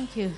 Thank you.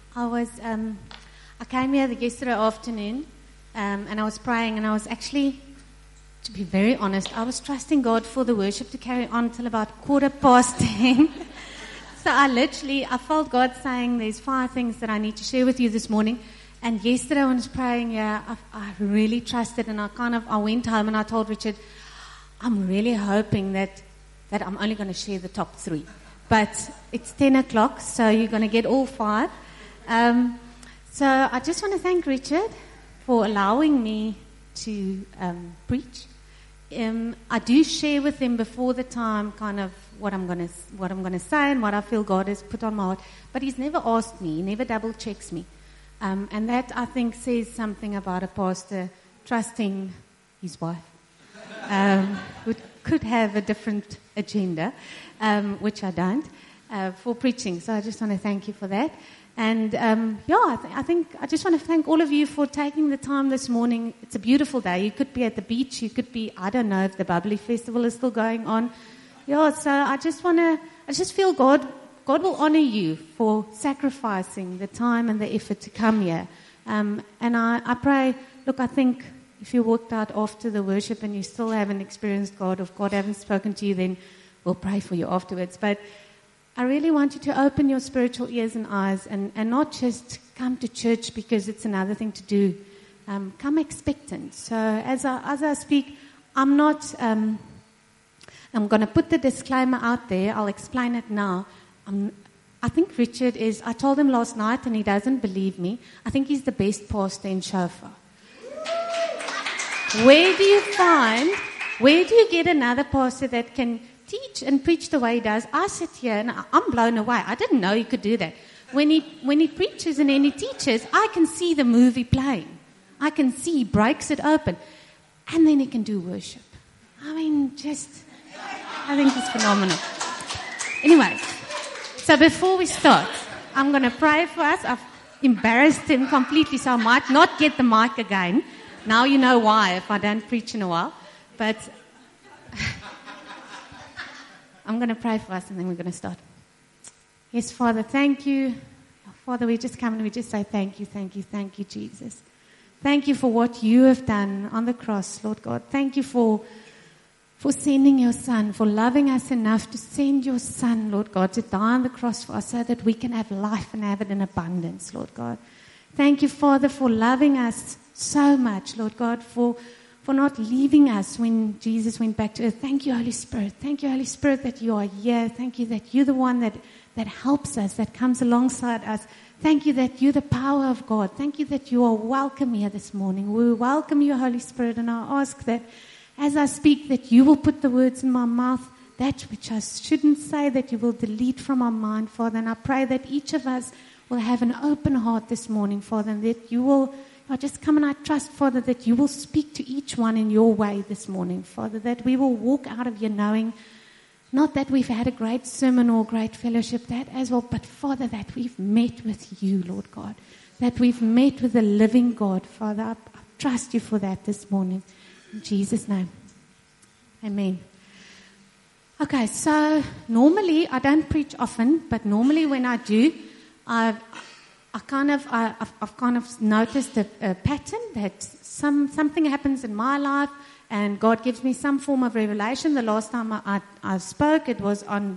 I came here yesterday afternoon, and I was praying, and I was actually, to be very honest, I was trusting God for the worship to carry on till about 10:15. So I felt God saying, there's 5 things that I need to share with you this morning. And yesterday when I was praying, I really trusted, and I went home and I told Richard, I'm really hoping that I'm only going to share the top 3. But it's 10 o'clock, so you're going to get all 5. So I just want to thank Richard for allowing me to preach. I do share with him before the time kind of what I'm going to say and what I feel God has put on my heart. But he's never asked me, he never double checks me. And that, I think, says something about a pastor trusting his wife, who could have a different agenda, which I don't, for preaching. So I just want to thank you for that. And, I just want to thank all of you for taking the time this morning. It's a beautiful day. You could be at the beach. You could be, I don't know if the Bubbly Festival is still going on. So I just feel God will honor you for sacrificing the time and the effort to come here. And I pray, I think if you walked out after the worship and you still haven't experienced God, or if God hasn't spoken to you, then we'll pray for you afterwards. But I really want you to open your spiritual ears and eyes and not just come to church because it's another thing to do. Come expectant. So as I speak, I'm going to put the disclaimer out there. I'll explain it now. I think Richard I told him last night and he doesn't believe me. I think he's the best pastor in Shofar. Where do you get another pastor that can teach and preach the way he does? I sit here and I'm blown away. I didn't know he could do that. When he preaches and then he teaches, I can see the movie playing. I can see he breaks it open. And then he can do worship. I think it's phenomenal. Anyway, so before we start, I'm going to pray for us. I've embarrassed him completely, so I might not get the mic again. Now you know why if I don't preach in a while. But I'm going to pray for us and then we're going to start. Yes, Father, thank you. Father, we just come and we just say thank you, Jesus. Thank you for what you have done on the cross, Lord God. Thank you for sending your Son, for loving us enough to send your Son, Lord God, to die on the cross for us so that we can have life and have it in abundance, Lord God. Thank you, Father, for loving us so much, Lord God, for not leaving us when Jesus went back to earth. Thank you, Holy Spirit. Thank you, Holy Spirit, that you are here. Thank you that you're the one that helps us, that comes alongside us. Thank you that you're the power of God. Thank you that you are welcome here this morning. We welcome you, Holy Spirit, and I ask that as I speak, that you will put the words in my mouth, that which I shouldn't say, that you will delete from my mind, Father. And I pray that each of us will have an open heart this morning, Father, and that you will, I just come and I trust, Father, that you will speak to each one in your way this morning, Father, that we will walk out of here knowing, not that we've had a great sermon or great fellowship, that as well, but, Father, that we've met with you, Lord God, that we've met with the living God, Father. I trust you for that this morning. In Jesus' name. Amen. Okay, so normally I don't preach often, but normally when I do, I've kind of noticed a pattern that something happens in my life and God gives me some form of revelation. The last time I spoke, it was on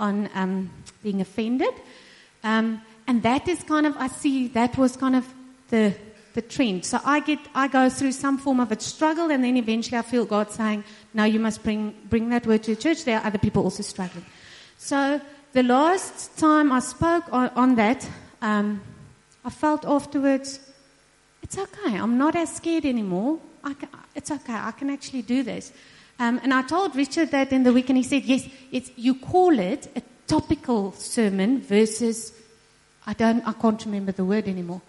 being offended. And that is I see that was kind of the trend. So I go through some form of a struggle, and then eventually I feel God saying, no, you must bring that word to the church. There are other people also struggling. So the last time I spoke on that, I felt afterwards, it's okay. I'm not as scared anymore. It's okay. I can actually do this. And I told Richard that in the week, and he said, yes, you call it a topical sermon versus, I can't remember the word anymore.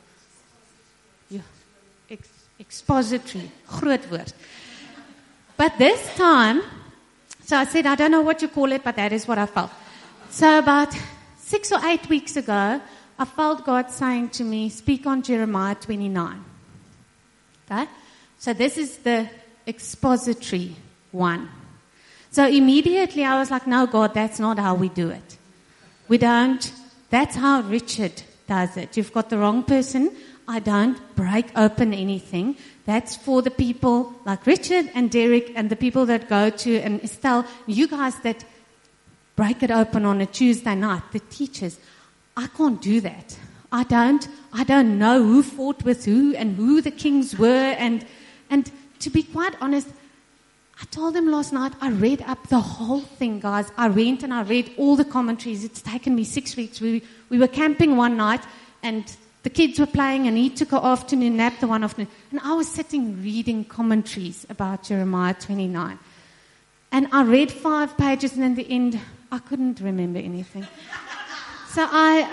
Expository, groot woord. But this time, so I said, I don't know what you call it, but that is what I felt. So about 6 or 8 weeks ago, I felt God saying to me, speak on Jeremiah 29. Okay? So this is the expository one. So immediately I was like, no, God, that's not how we do it. We don't. That's how Richard does it. You've got the wrong person. I don't break open anything. That's for the people like Richard and Derek and the people that go to, and Estelle, you guys that break it open on a Tuesday night, the teachers. I can't do that. I don't know who fought with who and who the kings were. And to be quite honest, I told them last night, I read up the whole thing, guys. I went and I read all the commentaries. It's taken me 6 weeks. We were camping one night, and the kids were playing, and he took an afternoon nap the one afternoon. And I was sitting reading commentaries about Jeremiah 29. And I read 5 pages, and in the end, I couldn't remember anything. So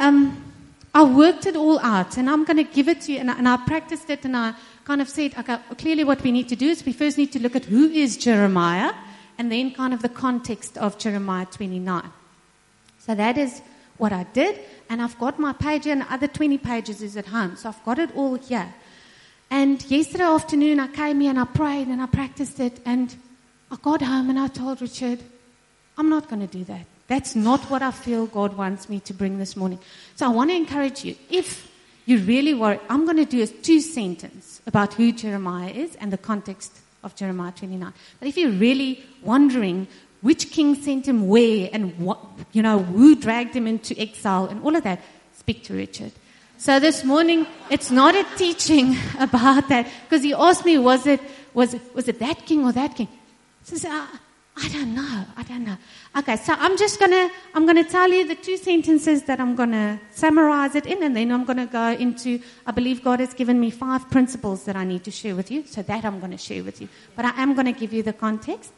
I worked it all out, and I'm going to give it to you. And I practiced it, and I kind of said, okay, clearly what we need to do is we first need to look at who is Jeremiah, and then kind of the context of Jeremiah 29. So that is what I did, and I've got my page, and the other 20 pages is at home. So I've got it all here. And yesterday afternoon, I came here and I prayed and I practiced it, and I got home and I told Richard, I'm not going to do that. That's not what I feel God wants me to bring this morning. So I want to encourage you, if you really worry, I'm going to do a 2-sentence about who Jeremiah is and the context of Jeremiah 29. But if you're really wondering which king sent him where and what, who dragged him into exile and all of that, speak to Richard. So this morning, it's not a teaching about that, because he asked me, was it that king or that king? So I don't know. Okay, so I'm going to tell you the 2 sentences that I'm going to summarize it in, and then I'm going to go into, I believe God has given me 5 principles that I need to share with you, so that I'm going to share with you. But I am going to give you the context.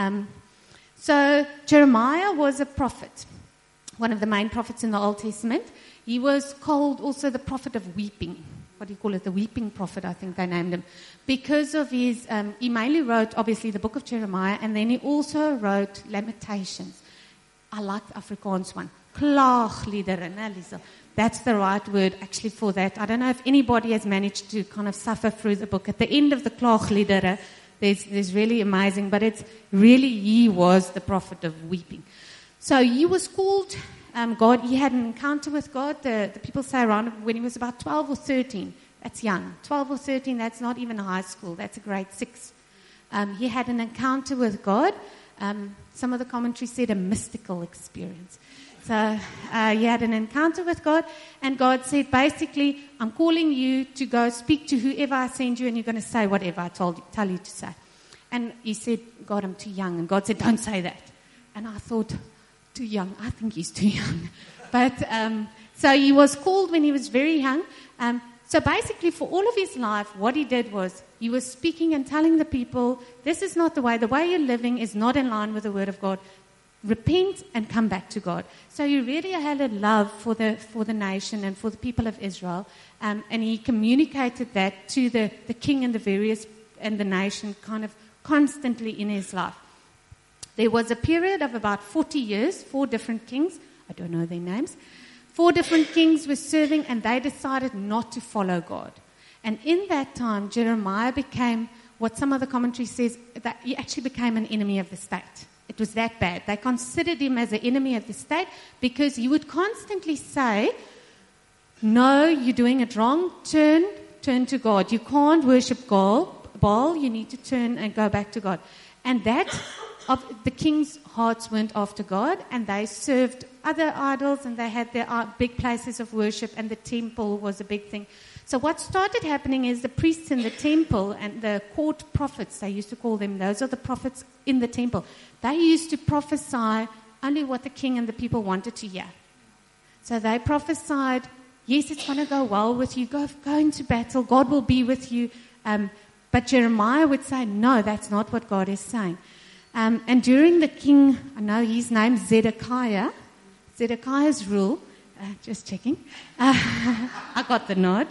So Jeremiah was a prophet, one of the main prophets in the Old Testament. He was called also the prophet of weeping. What do you call it? The weeping prophet, I think they named him. Because of his, he mainly wrote, obviously, the book of Jeremiah, and then he also wrote Lamentations. I like the Afrikaans one. Klaagliedere, né, Lisa? That's the right word, actually, for that. I don't know if anybody has managed to kind of suffer through the book. At the end of the Klaagliedere, there's really amazing, but it's really, he was the prophet of weeping. So he was called God. He had an encounter with God. The people say around when he was about 12 or 13. That's young. 12 or 13, that's not even high school. That's a grade 6. He had an encounter with God. Some of the commentaries said a mystical experience. So he had an encounter with God, and God said, basically, I'm calling you to go speak to whoever I send you, and you're going to say whatever I tell you to say. And he said, God, I'm too young. And God said, don't say that. And I thought, too young. I think he's too young. But so he was called when he was very young. So basically, for all of his life, what he did was he was speaking and telling the people, this is not the way. The way you're living is not in line with the word of God. Repent and come back to God. So he really had a love for the nation and for the people of Israel. And he communicated that to the king and the nation kind of constantly in his life. There was a period of about 40 years, 4 different kings, I don't know their names, 4 different kings were serving, and they decided not to follow God. And in that time, Jeremiah became, what some of the commentary says, that he actually became an enemy of the state. It was that bad. They considered him as an enemy of the state because he would constantly say, no, you're doing it wrong, turn to God. You can't worship Baal, you need to turn and go back to God. And that... the king's hearts went after God, and they served other idols, and they had their big places of worship, and the temple was a big thing. So what started happening is the priests in the temple and the court prophets, they used to call them, those are the prophets in the temple. They used to prophesy only what the king and the people wanted to hear. So they prophesied, yes, it's going to go well with you, go into battle, God will be with you. But Jeremiah would say, no, that's not what God is saying. And during the king, I know his name, Zedekiah's rule, just checking, I got the nod,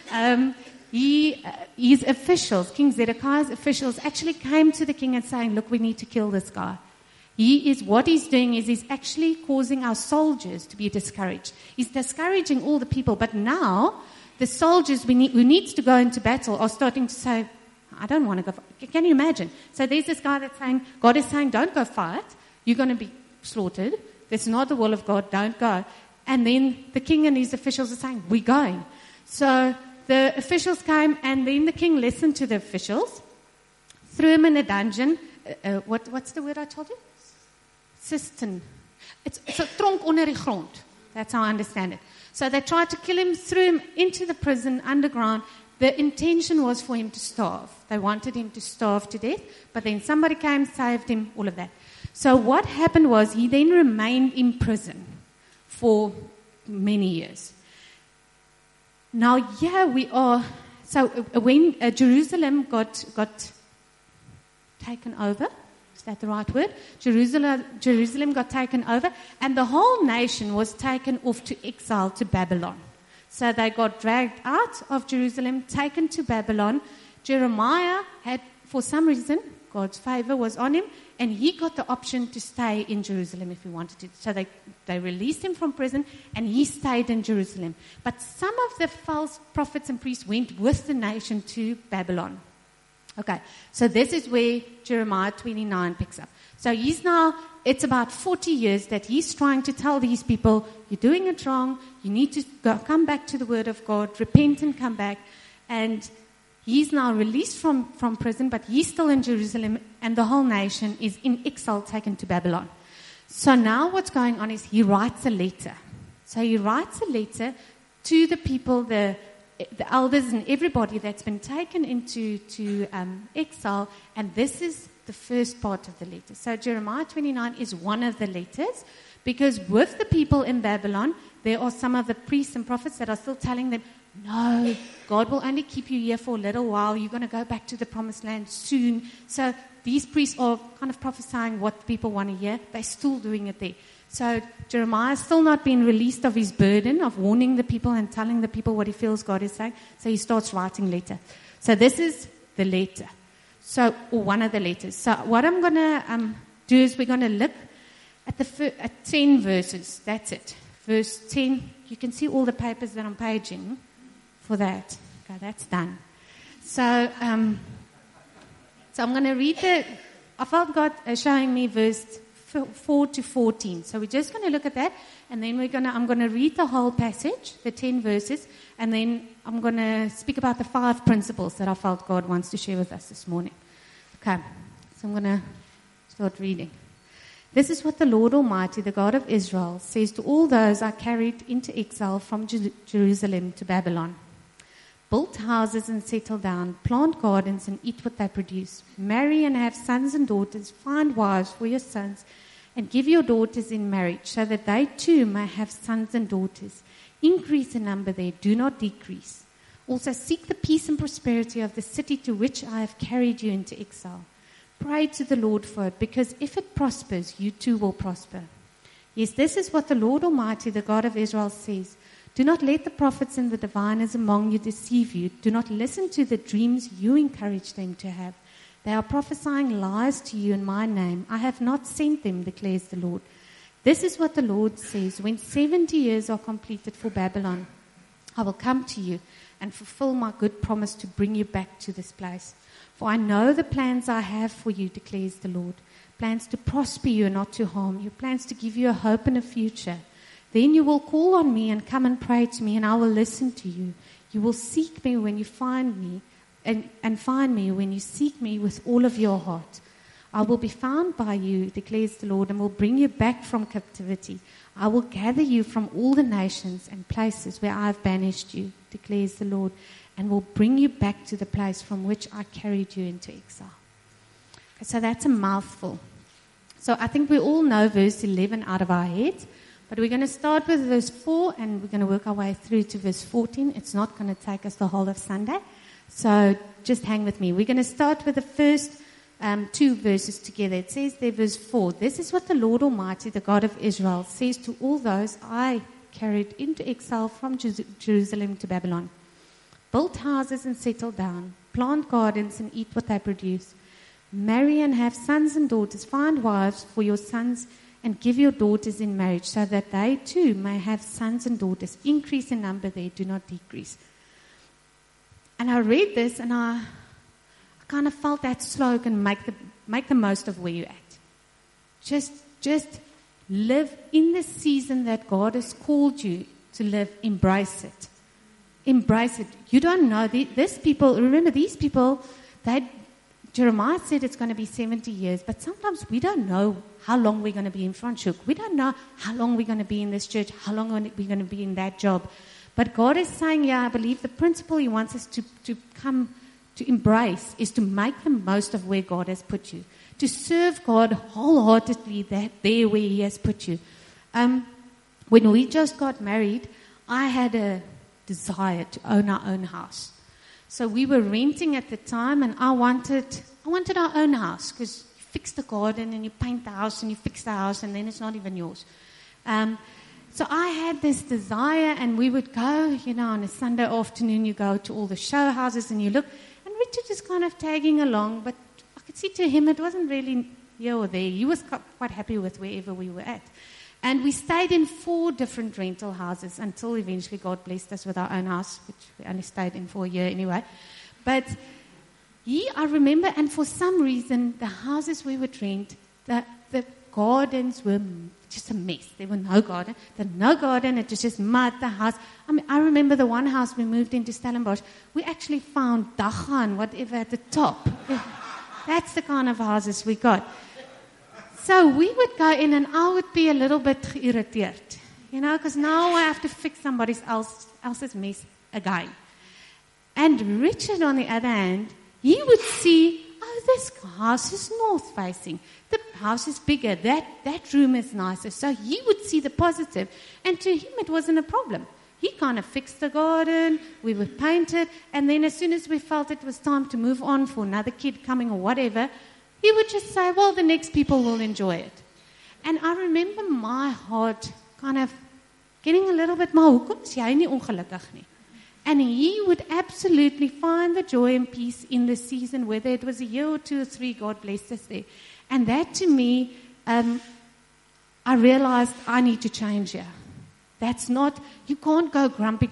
his officials, King Zedekiah's officials, actually came to the king and saying, look, we need to kill this guy. What he's doing is he's actually causing our soldiers to be discouraged. He's discouraging all the people, but now the soldiers who needs to go into battle are starting to say, I don't want to go fight. Can you imagine? So there's this guy that's saying, God is saying, don't go fight. You're going to be slaughtered. That's not the will of God. Don't go. And then the king and his officials are saying, we're going. So the officials came, and then the king listened to the officials, threw him in a dungeon. What's the word I told you? Cistern. It's a tronk onder die grond. That's how I understand it. So they tried to kill him, threw him into the prison underground. The intention was for him to starve. They wanted him to starve to death, but then somebody came, saved him, all of that. So what happened was he then remained in prison for many years. Now, here we are. So when Jerusalem got taken over, is that the right word? Jerusalem got taken over, and the whole nation was taken off to exile to Babylon. So they got dragged out of Jerusalem, taken to Babylon. Jeremiah had, for some reason, God's favor was on him, and he got the option to stay in Jerusalem if he wanted to. So they released him from prison, and he stayed in Jerusalem. But some of the false prophets and priests went with the nation to Babylon. Okay, so this is where Jeremiah 29 picks up. So it's about 40 years that he's trying to tell these people, you're doing it wrong, you need to come back to the word of God, repent and come back. And he's now released from prison, but he's still in Jerusalem, and the whole nation is in exile, taken to Babylon. So now what's going on is he writes a letter. So he writes a letter to the people, the elders and everybody that's been taken into exile, and this is the first part of the letter. So Jeremiah 29 is one of the letters, because with the people in Babylon, there are some of the priests and prophets that are still telling them, no, God will only keep you here for a little while. You're going to go back to the promised land soon. So these priests are kind of prophesying what people want to hear. They're still doing it there. So Jeremiah is still not being released of his burden of warning the people and telling the people what he feels God is saying. So he starts writing letter. So this is the letter. Or one of the letters. So what I'm going to do is we're going to look at 10 verses. That's it. Verse 10. You can see all the papers that I'm paging for that. Okay, that's done. So I'm going to read I felt God showing me verse 4 to 14. So we're just going to look at that, and then I'm going to read the whole passage, the 10 verses, and then I'm going to speak about the 5 principles that I felt God wants to share with us this morning. Okay, so I'm going to start reading. This is what the Lord Almighty, the God of Israel, says to all those I carried into exile from Jerusalem to Babylon. Build houses and settle down, plant gardens and eat what they produce. Marry and have sons and daughters, find wives for your sons, and give your daughters in marriage, so that they too may have sons and daughters. Increase in number there, do not decrease. Also seek the peace and prosperity of the city to which I have carried you into exile. Pray to the Lord for it, because if it prospers, you too will prosper. Yes, this is what the Lord Almighty, the God of Israel, says. Do not let the prophets and the diviners among you deceive you. Do not listen to the dreams you encourage them to have. They are prophesying lies to you in my name. I have not sent them, declares the Lord. This is what the Lord says. When 70 years are completed for Babylon, I will come to you and fulfill my good promise to bring you back to this place. For I know the plans I have for you, declares the Lord. Plans to prosper you and not to harm you. Plans to give you a hope and a future. Then you will call on me and come and pray to me, and I will listen to you. You will seek me when you find me, and find me when you seek me with all of your heart. I will be found by you, declares the Lord, and will bring you back from captivity. I will gather you from all the nations and places where I have banished you, declares the Lord, and will bring you back to the place from which I carried you into exile. Okay, so that's a mouthful. So I think we all know verse 11 out of our heads. But we're going to start with verse 4, and we're going to work our way through to verse 14. It's not going to take us the whole of Sunday. So just hang with me. We're going to start with the first 2 verses together. It says there, verse 4, this is what the Lord Almighty, the God of Israel, says to all those I carried into exile from Jerusalem to Babylon. Build houses and settle down. Plant gardens and eat what they produce. Marry and have sons and daughters. Find wives for your sons and give your daughters in marriage, so that they too may have sons and daughters. Increase in number there, do not decrease. And I read this, and I kind of felt that slogan, make the most of where you're at. Just live in the season that God has called you to live. Embrace it. Embrace it. You don't know. These people, Jeremiah said it's going to be 70 years, but sometimes we don't know how long we're going to be in Franschhoek. We don't know how long we're going to be in this church, how long we're going to be in that job. But God is saying, I believe the principle He wants us to come to embrace is to make the most of where God has put you, to serve God wholeheartedly there where He has put you. When we just got married, I had a desire to own our own house. So we were renting at the time, and I wanted our own house, because you fix the garden and you paint the house and you fix the house, and then it's not even yours. So I had this desire, and we would go, on a Sunday afternoon, you go to all the show houses and you look, and Richard is kind of tagging along, but I could see to him it wasn't really here or there. He was quite happy with wherever we were at. And we stayed in 4 different rental houses until eventually God blessed us with our own house, which we only stayed in for a year anyway. But I remember, and for some reason, the houses we would rent, the gardens were just a mess. There were no garden. It was just mud, the house. I remember the one house we moved into Stellenbosch, we actually found dagga and whatever at the top. That's the kind of houses we got. So we would go in, and I would be a little bit geïrriteerd, because now I have to fix somebody else's mess again. And Richard, on the other hand, he would see, this house is north facing. The house is bigger. That room is nicer. So he would see the positive, and to him it wasn't a problem. He kind of fixed the garden, we would paint it, and then as soon as we felt it was time to move on for another kid coming or whatever, he would just say, well, the next people will enjoy it. And I remember my heart kind of getting a little bit, maar hoekom is jy nie ongelukkig nie? And he would absolutely find the joy and peace in the season, whether it was a year or 2 or 3, God blessed us there. And that to me, I realized I need to change here. That's not, you can't go grumpy.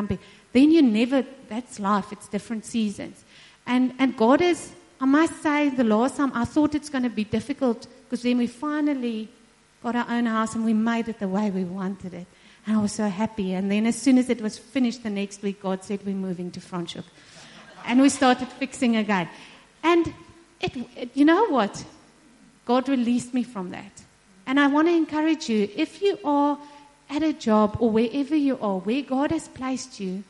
Then that's life, it's different seasons. And God is, I must say, the last time I thought it's going to be difficult, because then we finally got our own house and we made it the way we wanted it. And I was so happy. And then as soon as it was finished the next week, God said, we're moving to Franschhoek. And we started fixing again. And you know what? God released me from that. And I want to encourage you, if you are at a job or wherever you are, where God has placed you,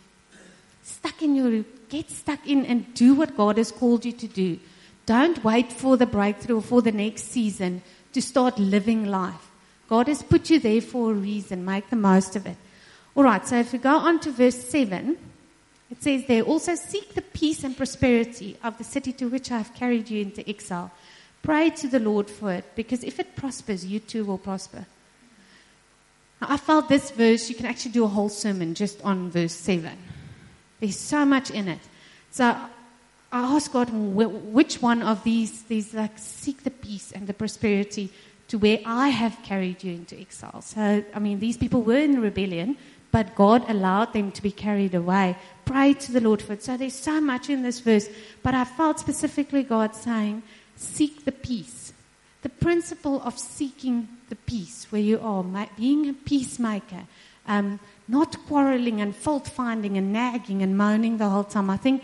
get stuck in and do what God has called you to do. Don't wait for the breakthrough or for the next season to start living life. God has put you there for a reason. Make the most of it. All right, so if we go on to verse 7, it says there, also seek the peace and prosperity of the city to which I have carried you into exile. Pray to the Lord for it, because if it prospers, you too will prosper. Now, I felt this verse, you can actually do a whole sermon just on verse 7. There's so much in it. So I asked God, which one of these like seek the peace and the prosperity to where I have carried you into exile. So, these people were in rebellion, but God allowed them to be carried away. Pray to the Lord for it. So there's so much in this verse, but I felt specifically God saying, seek the peace. The principle of seeking the peace where you are, being a peacemaker, not quarreling and fault-finding and nagging and moaning the whole time. I think,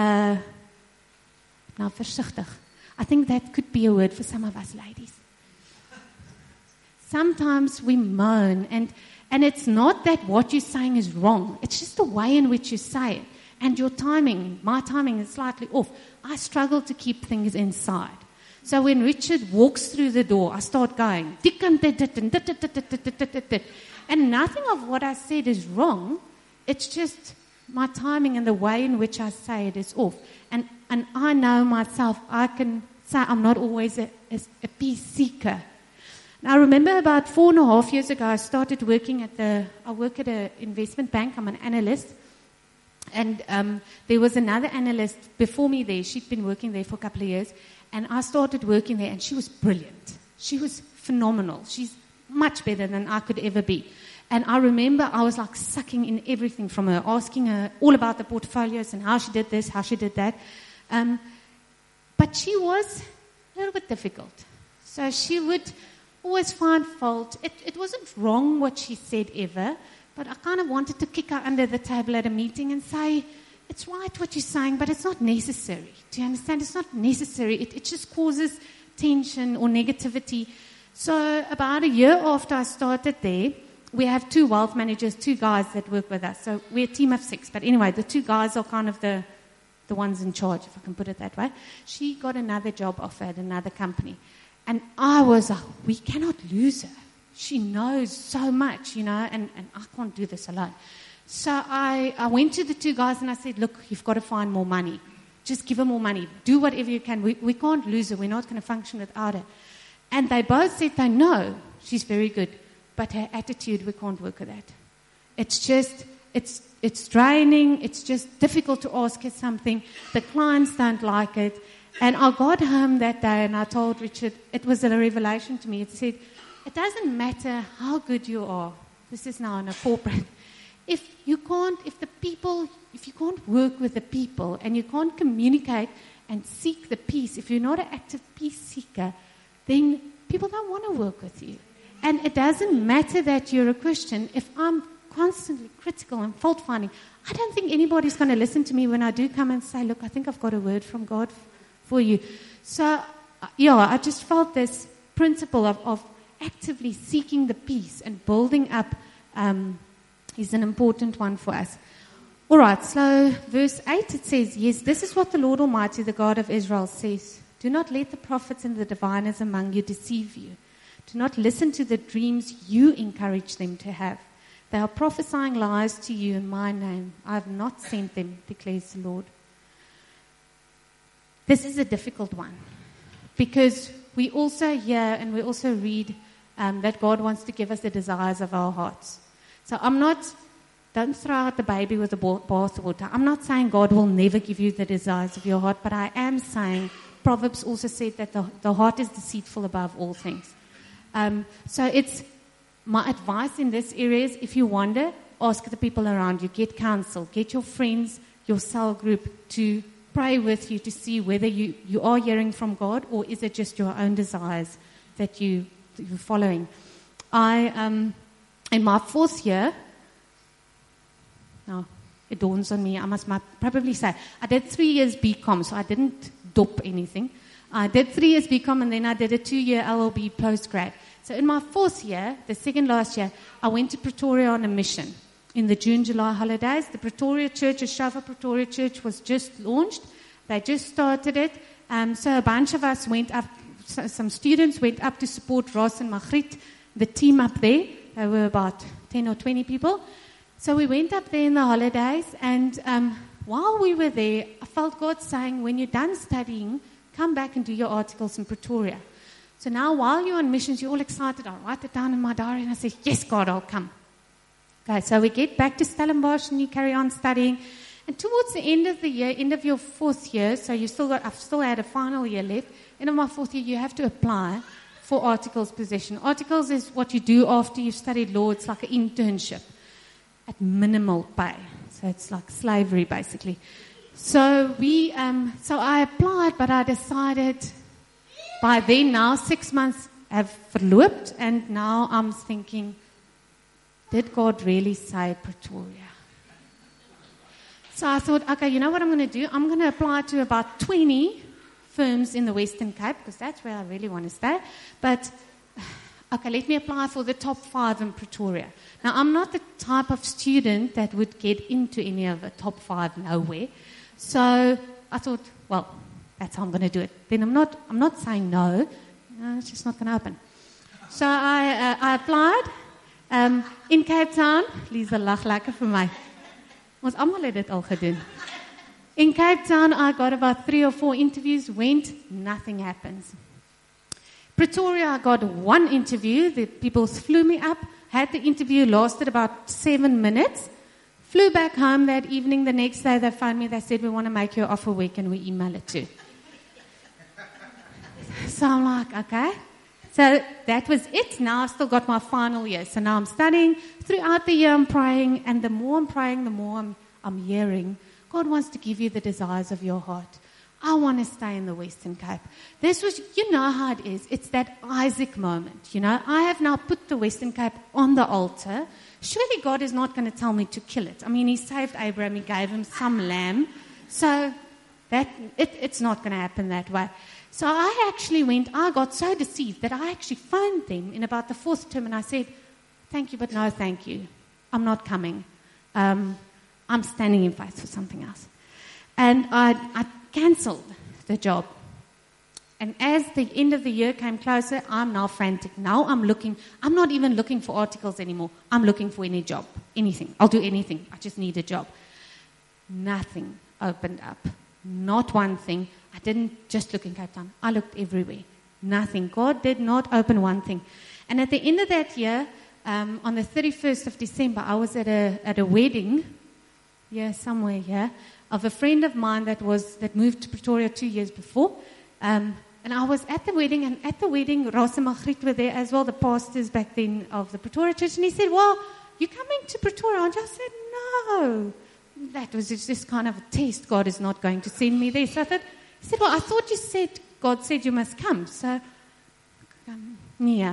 versigtig. I think that could be a word for some of us ladies. Sometimes we moan, and it's not that what you're saying is wrong. It's just the way in which you say it. And your timing, my timing is slightly off. I struggle to keep things inside. So when Richard walks through the door, I start going, and nothing of what I said is wrong. It's just my timing and the way in which I say it is off. And I know myself, I can say I'm not always a peace seeker. Now, I remember about 4.5 years ago, I started working I work at an investment bank. I'm an analyst. And there was another analyst before me there. She'd been working there for a couple of years. And I started working there, and she was brilliant. She was phenomenal. She's much better than I could ever be. And I remember I was like sucking in everything from her, asking her all about the portfolios and how she did this, how she did that. But she was a little bit difficult. So she would always find fault. It wasn't wrong what she said ever, but I kind of wanted to kick her under the table at a meeting and say, it's right what you're saying, but it's not necessary. Do you understand? It's not necessary. It just causes tension or negativity. So about a year after I started there, we have 2 wealth managers, 2 guys that work with us. So we're a team of 6. But anyway, the 2 guys are kind of the ones in charge, if I can put it that way. She got another job offer at another company. And I was like, we cannot lose her. She knows so much, and I can't do this alone. So I went to the 2 guys and I said, look, you've got to find more money. Just give her more money. Do whatever you can. We can't lose her. We're not going to function without her. And they both said they know she's very good, but her attitude, we can't work with that. It's just, it's draining. It's just difficult to ask her something. The clients don't like it. And I got home that day and I told Richard, it was a revelation to me. It said, it doesn't matter how good you are. This is now in a corporate. If you can't work with the people and you can't communicate and seek the peace, if you're not an active peace seeker, then people don't want to work with you. And it doesn't matter that you're a Christian. If I'm constantly critical and fault-finding, I don't think anybody's going to listen to me when I do come and say, look, I think I've got a word from God for you. So, I just felt this principle of actively seeking the peace and building up is an important one for us. All right, so verse 8, it says, yes, this is what the Lord Almighty, the God of Israel, says. Do not let the prophets and the diviners among you deceive you. Do not listen to the dreams you encourage them to have. They are prophesying lies to you in my name. I have not sent them, declares the Lord. This is a difficult one because we also hear and we also read that God wants to give us the desires of our hearts. So don't throw out the baby with the bathwater. I'm not saying God will never give you the desires of your heart, but I am saying Proverbs also said that the heart is deceitful above all things. So it's my advice in this area is if you wonder, ask the people around you, get counsel, get your friends, your cell group to pray with you to see whether you are hearing from God or is it just your own desires that you're following. In my 4th year, now it dawns on me, I must probably say, I did 3 years BCom, so I didn't dop anything. I did 3 years BCom and then I did a 2-year LLB postgrad. So in my 4th year, the second last year, I went to Pretoria on a mission in the June-July holidays. The Pretoria Church, the Shava Pretoria Church, was just launched. They just started it. So a bunch of us went up, some students went up to support Ross and Magritte, the team up there. There were about 10 or 20 people. So we went up there in the holidays, and while we were there, I felt God saying, when you're done studying, come back and do your articles in Pretoria. So now while you're on missions, you're all excited. I write it down in my diary, and I say, yes, God, I'll come. Okay, so we get back to Stellenbosch, and you carry on studying. And towards the end of the year, end of your 4th year, so I've still had a final year left, end of my 4th year, you have to apply for articles position. Articles is what you do after you've studied law. It's like an internship at minimal pay. So it's like slavery, basically. So I applied, but I decided by then now 6 months have verloopt, and now I'm thinking, did God really say Pretoria? So I thought, okay, you know what I'm going to do? I'm going to apply to about 20 firms in the Western Cape, because that's where I really want to stay. But, okay, let me apply for the top 5 in Pretoria. Now, I'm not the type of student that would get into any of the top 5 nowhere. So I thought, well, that's how I'm going to do it. Then I'm not saying no. It's just not going to happen. So I applied in Cape Town. Lisa lag lekker vir my. Ons almal het dit al gedoen. In Cape Town, I got about 3 or 4 interviews, nothing happens. Pretoria, I got 1 interview. The people flew me up, had the interview, lasted about 7 minutes, flew back home that evening. The next day, they phoned me. They said, we want to make you an offer. Where can we email it to? So I'm like, okay. So that was it. Now I've still got my final year. So now I'm studying. Throughout the year I'm praying. And the more I'm praying, the more I'm hearing. God wants to give you the desires of your heart. I want to stay in the Western Cape. This was, you know how it is. It's that Isaac moment, you know. I have now put the Western Cape on the altar. Surely God is not going to tell me to kill it. I mean, he saved Abraham. He gave him some lamb. So it's not going to happen that way. So I got so deceived that I actually phoned them in about the 4th term and I said, thank you, but no thank you. I'm not coming. I'm standing in faith for something else. And I cancelled the job. And as the end of the year came closer, I'm now frantic. Now I'm not even looking for articles anymore. I'm looking for any job, anything. I'll do anything. I just need a job. Nothing opened up. Not one thing. I didn't just look in Cape Town. I looked everywhere. Nothing. God did not open one thing. And at the end of that year, on the 31st of December, I was at a wedding, somewhere here, of a friend of mine that moved to Pretoria 2 years before. And I was at the wedding, and at the wedding, Ross and Margriet were there as well, the pastors back then of the Pretoria church. And he said, well, you coming to Pretoria? And I said, no. That was just kind of a test. God is not going to send me there. So he said, well, I thought God said you must come. So, yeah.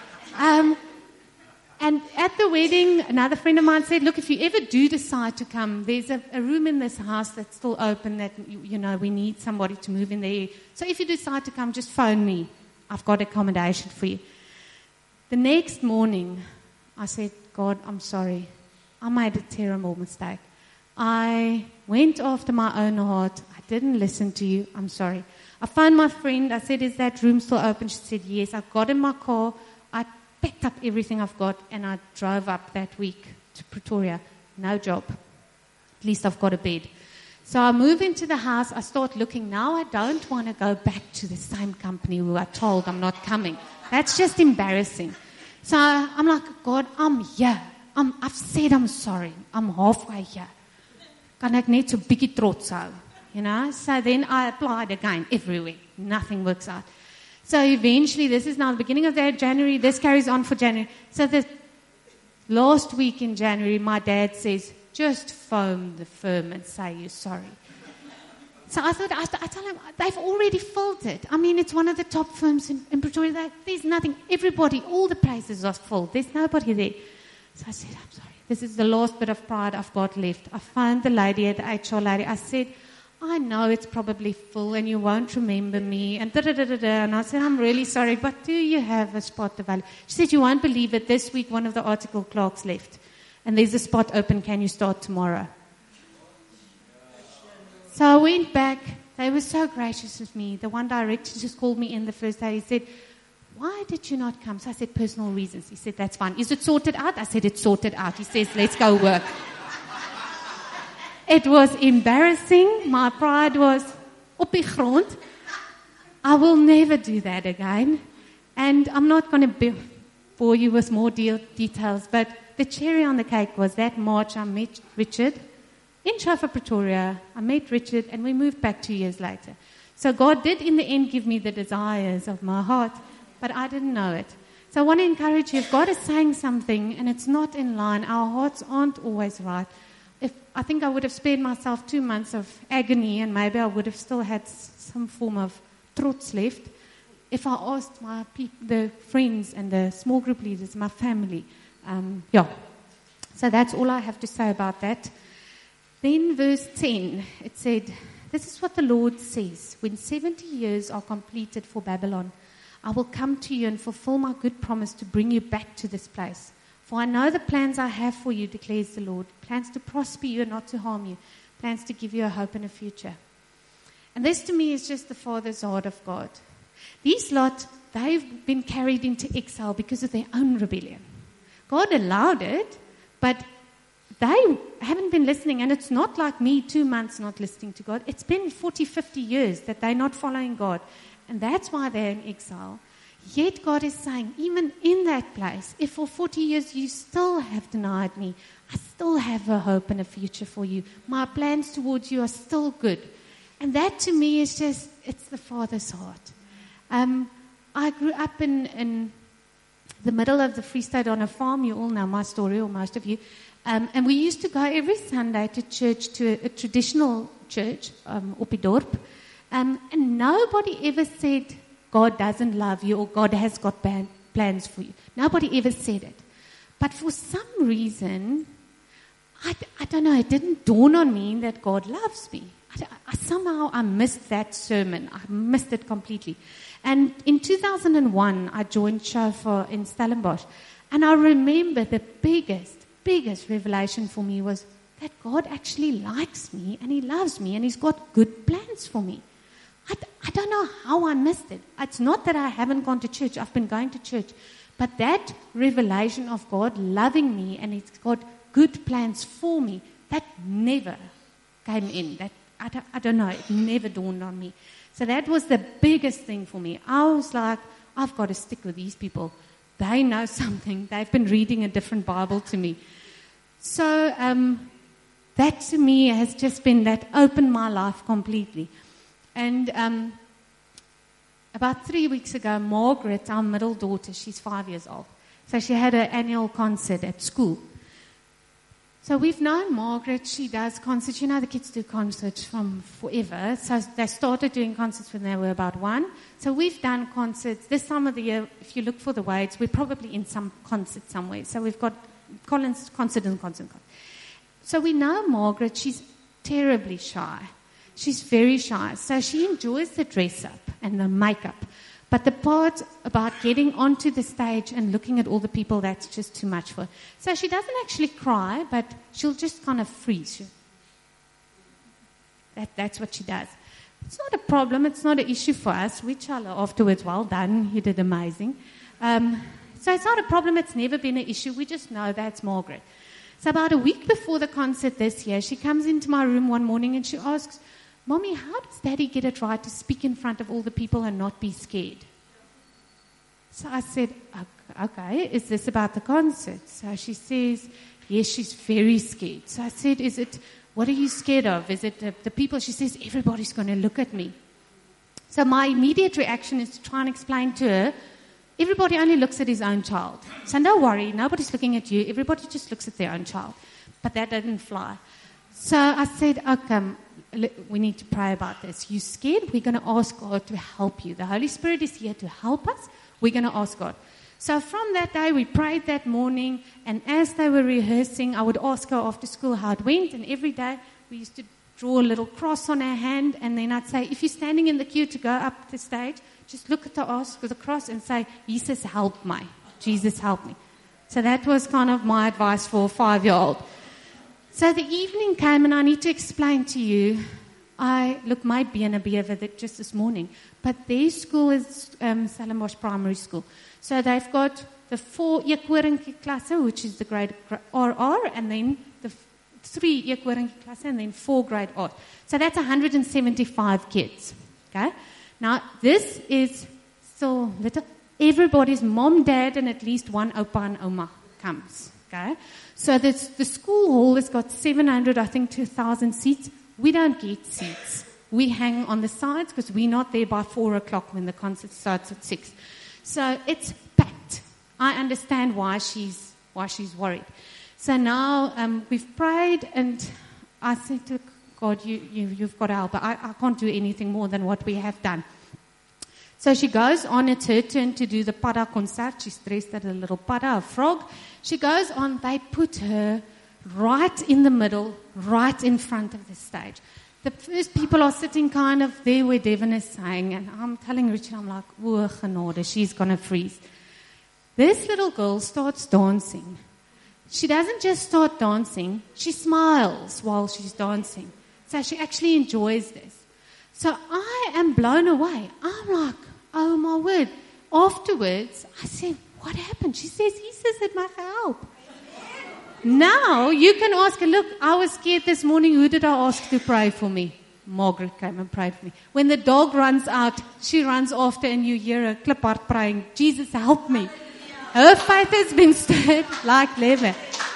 And at the wedding, another friend of mine said, look, if you ever do decide to come, there's a room in this house that's still open that, we need somebody to move in there. So if you decide to come, just phone me. I've got accommodation for you. The next morning, I said, God, I'm sorry. I made a terrible mistake. I went after my own heart. I didn't listen to you. I'm sorry. I phoned my friend. I said, is that room still open? She said, yes. I got in my car. I packed up everything I've got, and I drove up that week to Pretoria. No job. At least I've got a bed. So I move into the house. I start looking. Now I don't want to go back to the same company who I told I'm not coming. That's just embarrassing. So I'm like, God, I'm here. I've said I'm sorry. I'm halfway here. Kan ek net so bietjie trots hou, So then I applied again everywhere. Nothing works out. So eventually, this is now the beginning of January. This carries on for January. So the last week in January, my dad says, just phone the firm and say you're sorry. So I thought, I tell him, they've already filled it. I mean, it's one of the top firms in Pretoria. There's nothing. Everybody, all the places are full. There's nobody there. So I said, I'm sorry. This is the last bit of pride I've got left. I phoned the lady, the HR lady. I said, I know it's probably full and you won't remember me. And And I said, I'm really sorry, but do you have a spot available? She said, you won't believe it. This week, one of the article clerks left. And there's a spot open. Can you start tomorrow? So I went back. They were so gracious with me. The one director just called me in the first day. He said, why did you not come? So I said, personal reasons. He said, that's fine. Is it sorted out? I said, it's sorted out. He says, let's go work. It was embarrassing. My pride was op die grond. I will never do that again. And I'm not going to bore you with more details, but the cherry on the cake was that March I met Richard in Chauffeur, Pretoria. I met Richard, and we moved back 2 years later. So God did in the end give me the desires of my heart, but I didn't know it. So I want to encourage you, if God is saying something and it's not in line, our hearts aren't always right. I think I would have spared myself 2 months of agony, and maybe I would have still had some form of trots left if I asked the friends and the small group leaders, my family. So that's all I have to say about that. Then verse 10, it said, this is what the Lord says. When 70 years are completed for Babylon, I will come to you and fulfill my good promise to bring you back to this place. For I know the plans I have for you, declares the Lord. Plans to prosper you and not to harm you. Plans to give you a hope and a future. And this to me is just the Father's heart of God. These lot, they've been carried into exile because of their own rebellion. God allowed it, but they haven't been listening. And it's not like me, 2 months not listening to God. It's been 40, 50 years that they're not following God. And that's why they're in exile. Yet God is saying, even in that place, if for 40 years you still have denied me, I still have a hope and a future for you. My plans towards you are still good. And that to me is just, it's the Father's heart. I grew up in the middle of the Free State on a farm. You all know my story, or most of you. And we used to go every Sunday to church, to a traditional church, op die dorp. And nobody ever said God doesn't love you or God has got plans for you. Nobody ever said it. But for some reason, I don't know, it didn't dawn on me that God loves me. Somehow I missed that sermon. I missed it completely. And in 2001, I joined Shofar in Stellenbosch. And I remember the biggest revelation for me was that God actually likes me and He loves me and He's got good plans for me. I don't know how I missed it. It's not that I haven't gone to church. I've been going to church. But that revelation of God loving me and He's got good plans for me, that never came in. I don't know. It never dawned on me. So that was the biggest thing for me. I was like, I've got to stick with these people. They know something. They've been reading a different Bible to me. So that to me has just been, that opened my life completely. And about 3 weeks ago, Margaret, our middle daughter, she's 5 years old. So she had her annual concert at school. So we've known Margaret. She does concerts. You know, the kids do concerts from forever. So they started doing concerts when they were about 1. So we've done concerts. This time of the year, if you look for the Wades, we're probably in some concert somewhere. So we've got concert. So we know Margaret. She's terribly shy. She's very shy. So she enjoys the dress up and the makeup. But the part about getting onto the stage and looking at all the people, that's just too much for her. So she doesn't actually cry, but she'll just kind of freeze. That's what she does. It's not a problem. It's not an issue for us. We tell her afterwards, well done, you did amazing. So it's not a problem. It's never been an issue. We just know that's Margaret. So about a week before the concert this year, she comes into my room one morning and she asks, Mommy, how does Daddy get it right to speak in front of all the people and not be scared? So I said, okay, is this about the concert? So she says, yes, she's very scared. So I said, what are you scared of? Is it the people? She says, everybody's going to look at me. So my immediate reaction is to try and explain to her, everybody only looks at his own child. So don't worry, nobody's looking at you. Everybody just looks at their own child. But that didn't fly. So I said, okay, we need to pray about this. You scared? We're going to ask God to help you. The Holy Spirit is here to help us. We're going to ask God. So from that day, we prayed that morning. And as they were rehearsing, I would ask her after school how it went. And every day, we used to draw a little cross on her hand. And then I'd say, if you're standing in the queue to go up the stage, just look at the cross and say, Jesus, help me. Jesus, help me. So that was kind of my advice for a 5-year-old. So the evening came, and I need to explain to you, might be in a beer just this morning, but their school is Stellenbosch Primary School. So they've got the 4 Eekhoorntjie klasse, which is the grade RR, and then the 3 Eekhoorntjie klasse, and then 4 grade R. So that's 175 kids. Okay? Now, this is still little. Everybody's mom, dad, and at least one opa and oma comes. Okay? So the school hall has got 700, I think, to 1,000 seats. We don't get seats. We hang on the sides because we're not there by 4 o'clock when the concert starts at 6. So it's packed. I understand why she's worried. So now we've prayed, and I said to God, you've got to help. I can't do anything more than what we have done. So she goes on, it's her turn to do the Padda concert. She's dressed as a little Padda, a frog. She goes on, they put her right in the middle, right in front of the stage. The first people are sitting kind of there where Devin is saying, and I'm telling Richard, I'm like, oh, genade, she's going to freeze. This little girl starts dancing. She doesn't just start dancing, she smiles while she's dancing. So she actually enjoys this. So I am blown away. I'm like, oh my word. Afterwards, I said, what happened? She says, he says it might help. Now you can ask her, look, I was scared this morning. Who did I ask to pray for me? Margaret came and prayed for me. When the dog runs out, she runs after, and you hear her Kliphard praying, Jesus, help me. Her faith has been stirred like leather.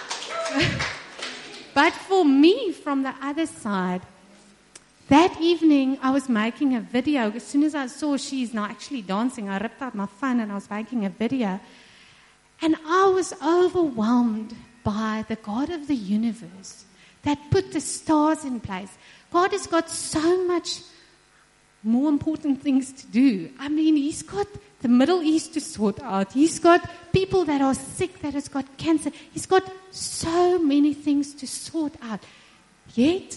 But for me, from the other side, that evening, I was making a video. As soon as I saw she's now actually dancing, I ripped out my phone and I was making a video. And I was overwhelmed by the God of the universe that put the stars in place. God has got so much more important things to do. I mean, he's got the Middle East to sort out. He's got people that are sick, that has got cancer. He's got so many things to sort out. Yet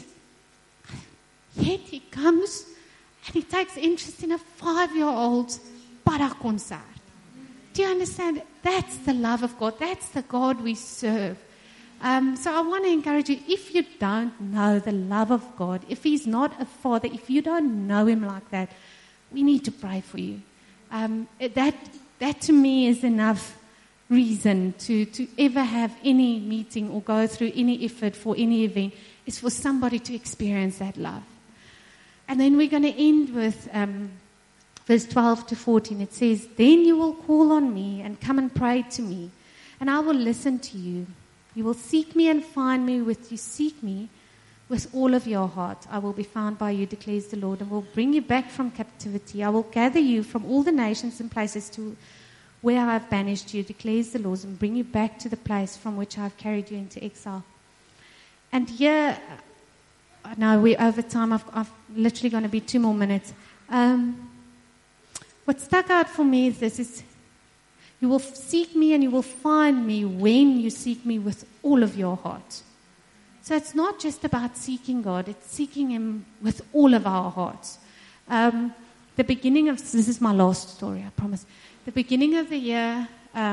he comes and he takes interest in a 5-year-old's para concert. Do you understand? That's the love of God. That's the God we serve. So I want to encourage you, if you don't know the love of God, if He's not a Father, if you don't know Him like that, we need to pray for you. That to me is enough reason to ever have any meeting or go through any effort for any event, is for somebody to experience that love. And then we're going to end with verse 12 to 14. It says, "Then you will call on me and come and pray to me, and I will listen to you. You will seek me and find me with you seek me with all of your heart. I will be found by you, declares the Lord, and will bring you back from captivity. I will gather you from all the nations and places to where I have banished you, declares the Lord, and bring you back to the place from which I have carried you into exile." And here, I know we're over time. I've literally going to be 2 more minutes. What stuck out for me is this: is you will seek me and you will find me when you seek me with all of your heart. So it's not just about seeking God, it's seeking Him with all of our hearts. The beginning of, this is my last story, I promise. The beginning of the year,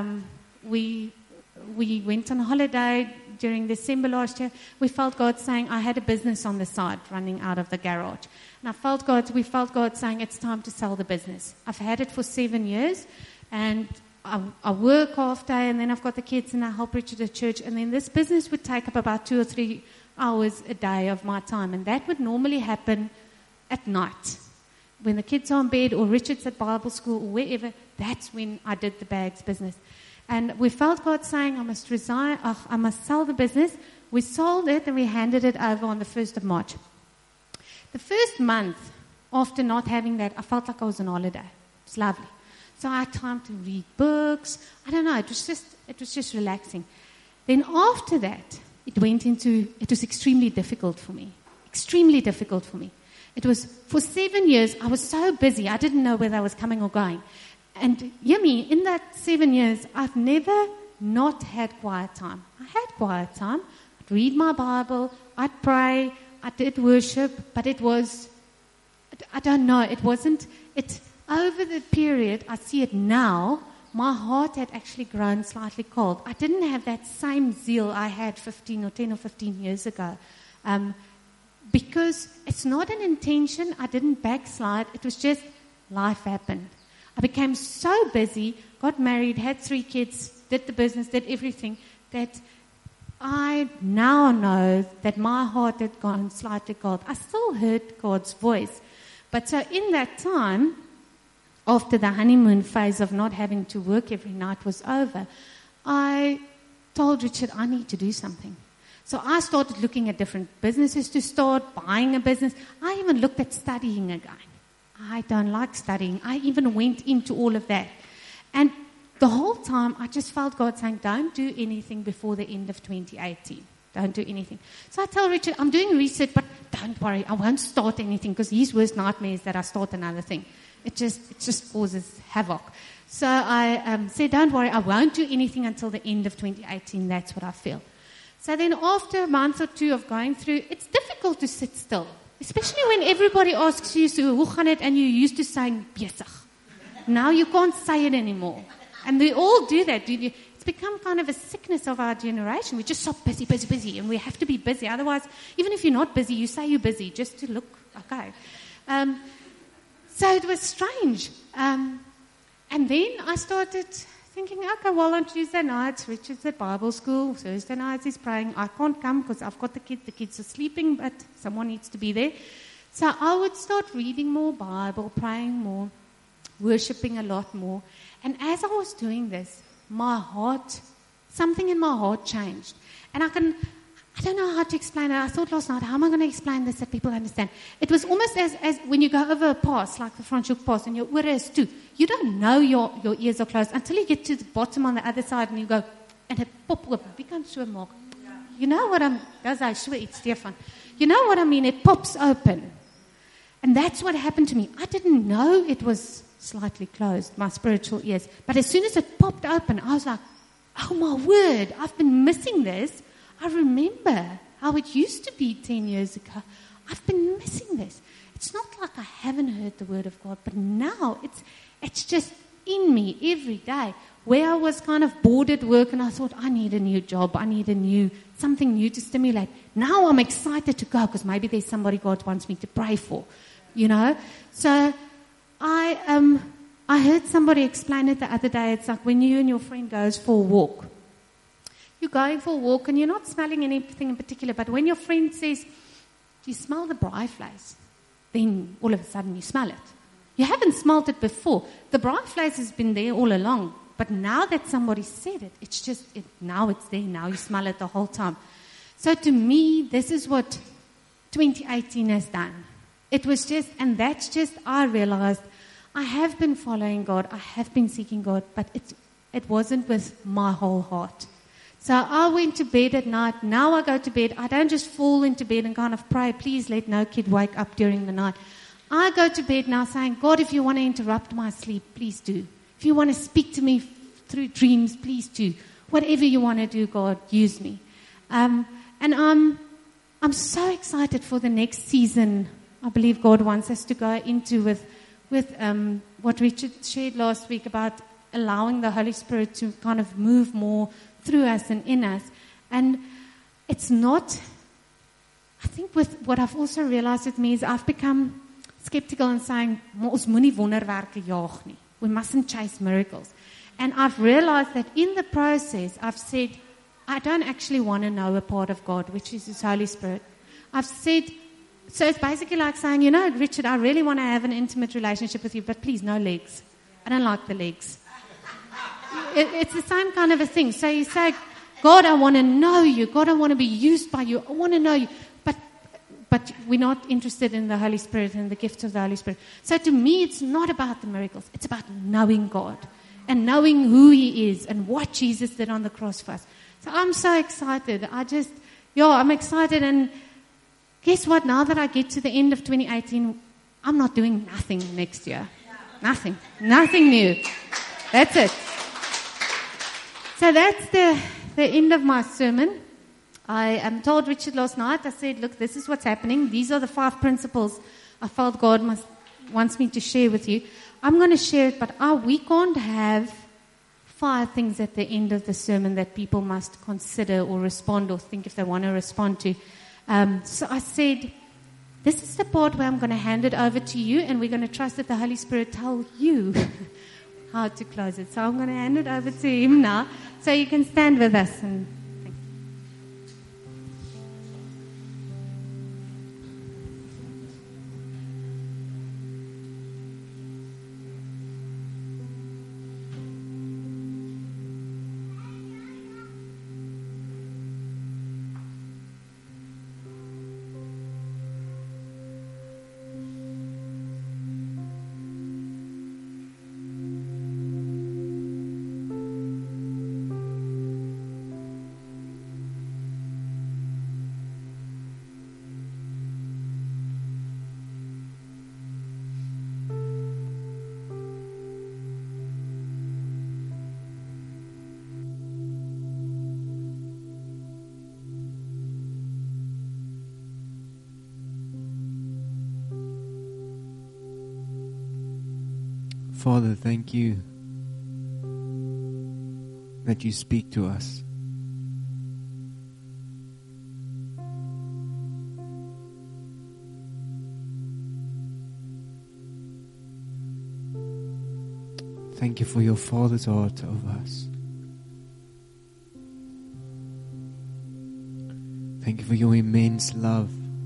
we went on holiday during December last year. We felt God saying, I had a business on the side running out of the garage. And we felt God saying, it's time to sell the business. I've had it for 7 years, and I work half day, and then I've got the kids, and I help Richard at church, and then this business would take up about 2 or 3 hours a day of my time, and that would normally happen at night. When the kids are in bed, or Richard's at Bible school, or wherever, that's when I did the bags business. And we felt God saying, I must resign, I must sell the business. We sold it, and we handed it over on the 1st of March. The first month after not having that, I felt like I was on holiday. It was lovely. So I had time to read books. I don't know, it was just relaxing. Then after that, it was extremely difficult for me. Extremely difficult for me. It was, for 7 years, I was so busy, I didn't know whether I was coming or going. And in that 7 years, I've never not had quiet time. I had quiet time. I'd read my Bible, I'd pray, I did worship, but it was, I don't know, over the period, I see it now, my heart had actually grown slightly cold. I didn't have that same zeal I had 10 or 15 years ago. Because it's not an intention, I didn't backslide, it was just life happened. I became so busy, got married, had 3 kids, did the business, did everything, that I now know that my heart had gone slightly cold. I still heard God's voice. But so in that time, after the honeymoon phase of not having to work every night was over, I told Richard, I need to do something. So I started looking at different businesses to start, buying a business. I even looked at studying again. I don't like studying. I even went into all of that. And the whole time, I just felt God saying, don't do anything before the end of 2018. Don't do anything. So I tell Richard, I'm doing research, but don't worry, I won't start anything, because his worst nightmare is that I start another thing. It just causes havoc. So I said, don't worry, I won't do anything until the end of 2018. That's what I feel. So then after a month or 2 of going through, it's difficult to sit still. Especially when everybody asks you, so hoe gaan het, and you're used to saying, besig. Now you can't say it anymore. And we all do that. It's become kind of a sickness of our generation. We're just so busy, busy, busy, and we have to be busy. Otherwise, even if you're not busy, you say you're busy just to look okay. So it was strange. And then I started thinking, okay, well, on Tuesday nights, Richard's at Bible school. Thursday nights he's praying. I can't come because I've got the kids. The kids are sleeping, but someone needs to be there. So I would start reading more Bible, praying more, worshiping a lot more. And as I was doing this, something in my heart changed. And I don't know how to explain it. I thought last night, how am I going to explain this that people understand? It was almost as when you go over a pass, like the Franschhoek pass, and your ore is toe. You don't know your ears are closed until you get to the bottom on the other side, and you go, and it pop open. Wie kan so maak? You know what I'm... Does I swear it's Stefan. You know what I mean? It pops open. And that's what happened to me. I didn't know it was slightly closed, my spiritual ears. But as soon as it popped open, I was like, oh my word, I've been missing this. I remember how it used to be 10 years ago. I've been missing this. It's not like I haven't heard the word of God, but now it's just in me every day. Where I was kind of bored at work and I thought, I need a new job, I need something new to stimulate. Now I'm excited to go because maybe there's somebody God wants me to pray for, you know. So I heard somebody explain it the other day. It's like when you and your friend goes for a walk. You're going for a walk and you're not smelling anything in particular, but when your friend says, do you smell the braai vleis? Then all of a sudden you smell it. You haven't smelled it before. The braai vleis has been there all along. But now that somebody said it, it's just, now it's there. Now you smell it the whole time. So to me, this is what 2018 has done. It was just, and that's just, I realized I have been following God. I have been seeking God, but it wasn't with my whole heart. So I went to bed at night. Now I go to bed. I don't just fall into bed and kind of pray, please let no kid wake up during the night. I go to bed now saying, God, if you want to interrupt my sleep, please do. If you want to speak to me through dreams, please do. Whatever you want to do, God, use me. And I'm so excited for the next season. I believe God wants us to go into with what Richard shared last week about allowing the Holy Spirit to kind of move more through us and in us. And it's not, I think with what I've also realized with me is I've become skeptical and saying, ons moenie wonderwerke jaag nie. We mustn't chase miracles. And I've realized that in the process, I've said, I don't actually want to know a part of God, which is His Holy Spirit. I've said, so it's basically like saying, you know, Richard, I really want to have an intimate relationship with you, but please, no legs. I don't like the legs. It's the same kind of a thing. So you say, God, I want to know you. God, I want to be used by you. I want to know you. But we're not interested in the Holy Spirit and the gifts of the Holy Spirit. So to me, it's not about the miracles. It's about knowing God and knowing who He is and what Jesus did on the cross for us. So I'm so excited. I'm excited. And guess what? Now that I get to the end of 2018, I'm not doing nothing next year. Nothing. Nothing new. That's it. So that's the end of my sermon. I told Richard last night, I said, look, this is what's happening. These are the 5 principles I felt God wants me to share with you. I'm going to share it, but we can't have 5 things at the end of the sermon that people must consider or respond or think if they want to respond to. So I said, this is the part where I'm going to hand it over to you, and we're going to trust that the Holy Spirit tell you how to close it. So I'm going to hand it over to him now, so you can stand with us and Father, thank you that you speak to us. Thank you for your Father's heart over us. Thank you for your immense love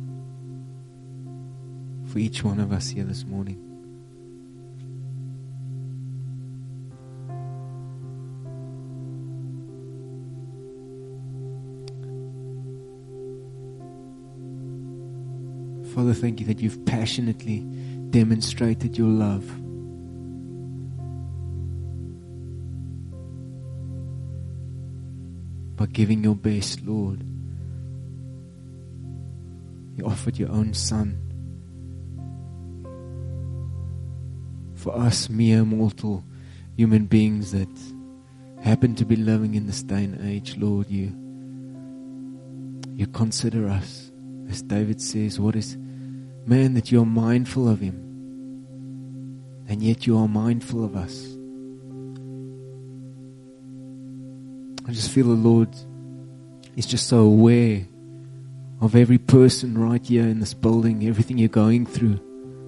for each one of us here this morning. Father, thank you that you've passionately demonstrated your love. By giving your best, Lord. You offered your own Son for us mere mortal human beings that happen to be living in this day and age, Lord, you consider us. As David says, what is man that you are mindful of him, and yet you are mindful of us. I just feel the Lord is just so aware of every person right here in this building, everything you're going through,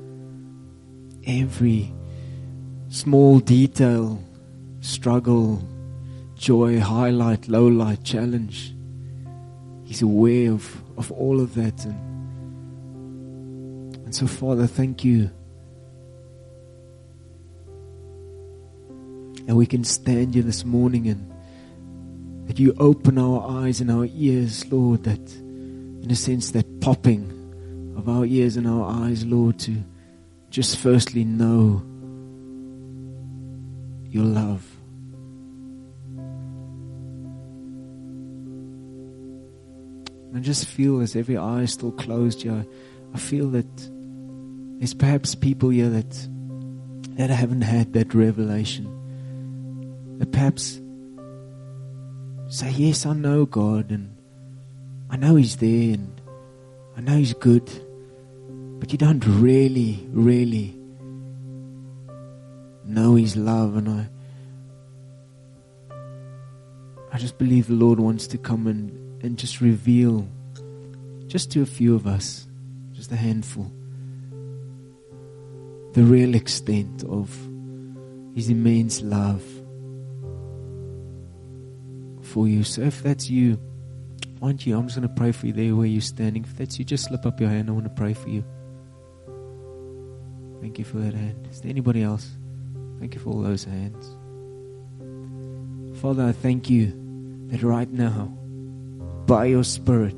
every small detail, struggle, joy, highlight, lowlight, challenge. He's aware of all of that. And so, Father, thank you that we can stand here this morning and that you open our eyes and our ears, Lord, that in a sense that popping of our ears and our eyes, Lord, to just firstly know your love. I just feel as every eye is still closed here, I feel that there's perhaps people here that haven't had that revelation. That perhaps say, yes, I know God, and I know He's there, and I know He's good, but you don't really know His love. And I just believe the Lord wants to come and just reveal, just to a few of us, just a handful, the real extent of His immense love for you. So if that's you, aren't you? I'm just going to pray for you there where you're standing. If that's you, just slip up your hand. I want to pray for you. Thank you for that hand. Is there anybody else? Thank you for all those hands. Father, I thank you that right now, by your Spirit,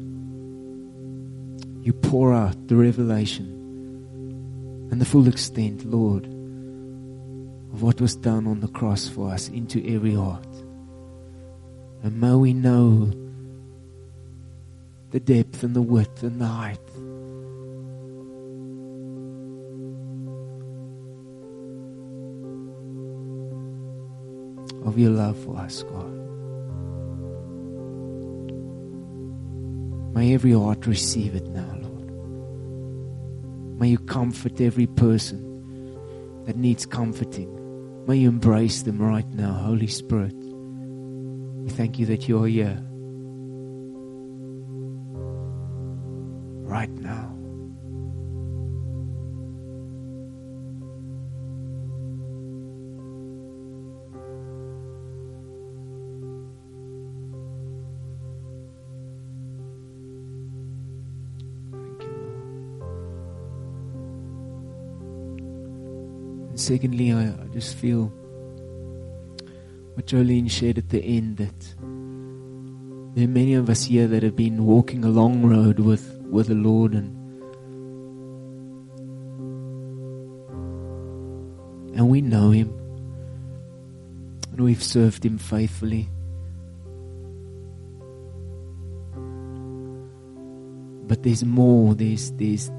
you pour out the revelation and the full extent, Lord, of what was done on the cross for us into every heart. And may we know the depth and the width and the height of your love for us, God. May every heart receive it now, Lord. May you comfort every person that needs comforting. May you embrace them right now, Holy Spirit. We thank you that you are here right now. Thank you, Lord. And secondly, I just feel what Jolene shared at the end, that there are many of us here that have been walking a long road with the Lord, and we know Him, and we've served Him faithfully. But there's more. There's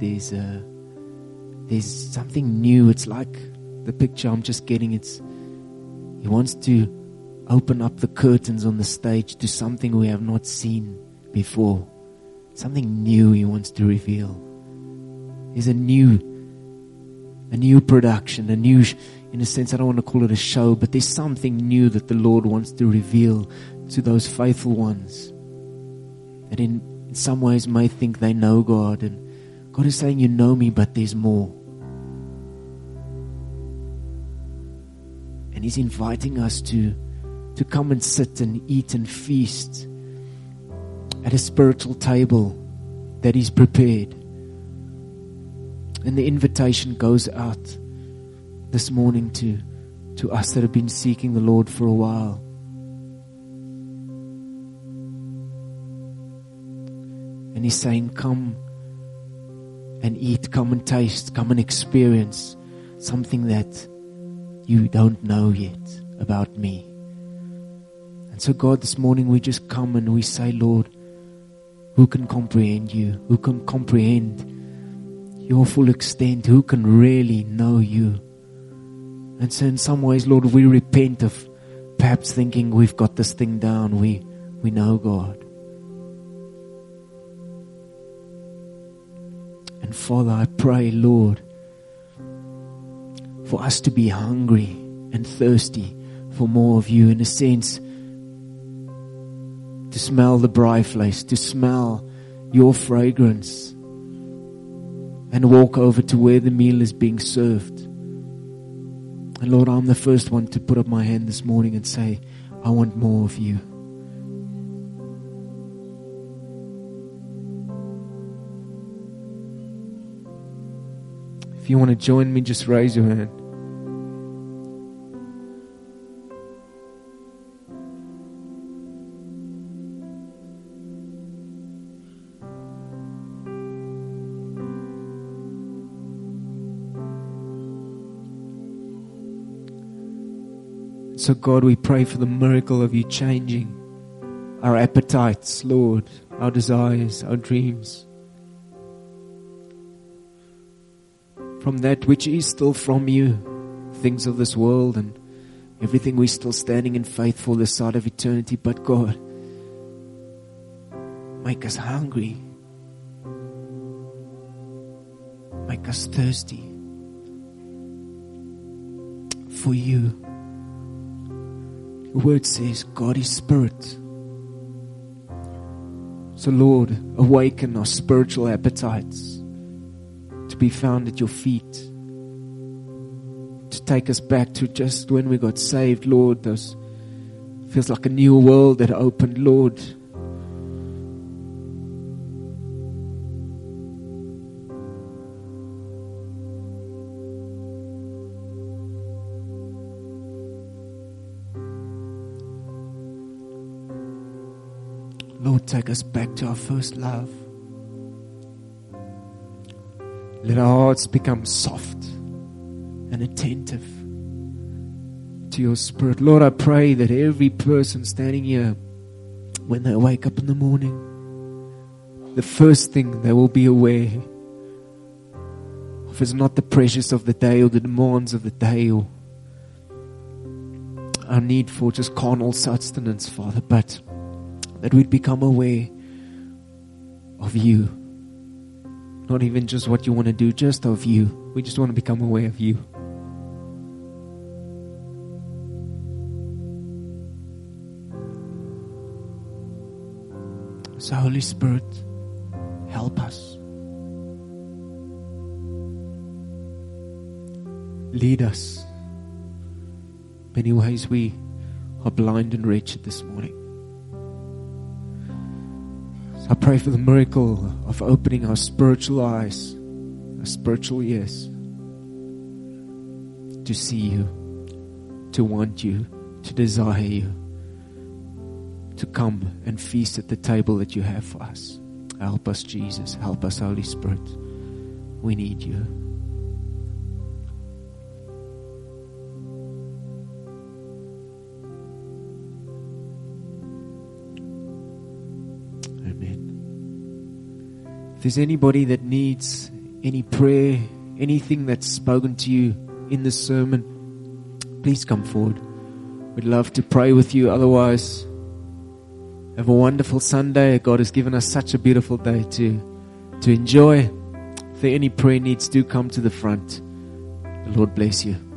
something new. It's like the picture I'm just getting. He wants to open up the curtains on the stage to something we have not seen before. Something new He wants to reveal. There's a new production, in a sense, I don't want to call it a show, but there's something new that the Lord wants to reveal to those faithful ones that in some ways may think they know God. And God is saying, you know me, but there's more. And He's inviting us to come and sit and eat and feast at a spiritual table that He's prepared. And the invitation goes out this morning to us that have been seeking the Lord for a while. And He's saying, come and eat, come and taste, come and experience something that you don't know yet about me. And so God, this morning we just come and we say, Lord, who can comprehend you? Who can comprehend your full extent? Who can really know you? And so in some ways, Lord, we repent of perhaps thinking we've got this thing down. We know, God. And Father, I pray, Lord, for us to be hungry and thirsty for more of you, in a sense, to smell the braai vleis, to smell your fragrance, and walk over to where the meal is being served. And Lord, I'm the first one to put up my hand this morning and say, I want more of you. If you want to join me, just raise your hand. So God, we pray for the miracle of you changing our appetites, Lord, our desires, our dreams, from that which is still from you, things of this world and everything we're still standing in faith for this side of eternity. But God, make us hungry, make us thirsty for you. The word says God is spirit. So Lord, awaken our spiritual appetites to be found at your feet, to take us back to just when we got saved, Lord. Those feels like a new world that opened, Lord. Lord, take us back to our first love. Let our hearts become soft and attentive to your Spirit. Lord, I pray that every person standing here, when they wake up in the morning, the first thing they will be aware of is not the pressures of the day or the demands of the day or our need for just carnal sustenance, Father, but that we'd become aware of you. Not even just what you want to do, just of you. We just want to become aware of you. So Holy Spirit, help us. Lead us. Many ways we are blind and wretched this morning. I pray for the miracle of opening our spiritual eyes, our spiritual ears, to see you, to want you, to desire you, to come and feast at the table that you have for us. Help us, Jesus. Help us, Holy Spirit. We need you. If there's anybody that needs any prayer, anything that's spoken to you in this sermon, please come forward. We'd love to pray with you. Otherwise, have a wonderful Sunday. God has given us such a beautiful day to enjoy. If there are any prayer needs, do come to the front. The Lord bless you.